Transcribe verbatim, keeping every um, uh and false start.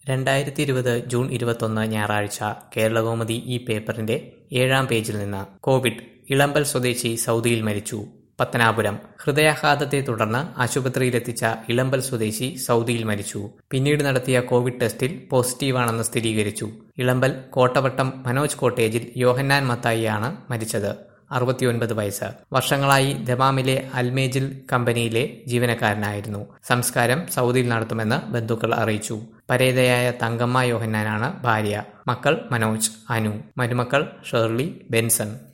രണ്ടായിരത്തി ഇരുപത് ജൂൺ ഇരുപത്തൊന്ന് ഞായറാഴ്ച കേരളകൗമുദി ഈ പേപ്പറിന്റെ ഏഴാം പേജിൽ നിന്ന് കോവിഡ് ഇളമ്പൽ സ്വദേശി സൗദിയിൽ മരിച്ചു. പത്തനാപുരം ഹൃദയാഘാതത്തെ തുടർന്ന് ആശുപത്രിയിലെത്തിച്ച ഇളമ്പൽ സ്വദേശി സൗദിയിൽ മരിച്ചു. പിന്നീട് നടത്തിയ കോവിഡ് ടെസ്റ്റിൽ പോസിറ്റീവാണെന്ന് സ്ഥിരീകരിച്ചു. ഇളമ്പൽ കോട്ടവട്ടം മനോജ് കോട്ടേജിൽ യോഹന്നാൻ മത്തായിയാണ് മരിച്ചത്. അറുപത്തിയൊൻപത് വയസ്സ്. വർഷങ്ങളായി ദമാമിലെ അൽമേജിൽ കമ്പനിയിലെ ജീവനക്കാരനായിരുന്നു. സംസ്കാരം സൗദിയിൽ നടത്തുമെന്ന് ബന്ധുക്കൾ അറിയിച്ചു. പരേതയായ തങ്കമ്മ യോഹന്നാനാണ് ഭാര്യ. മക്കൾ മനോജ്, അനു, മരുമക്കൾ ഷേർലി, ബെൻസൺ.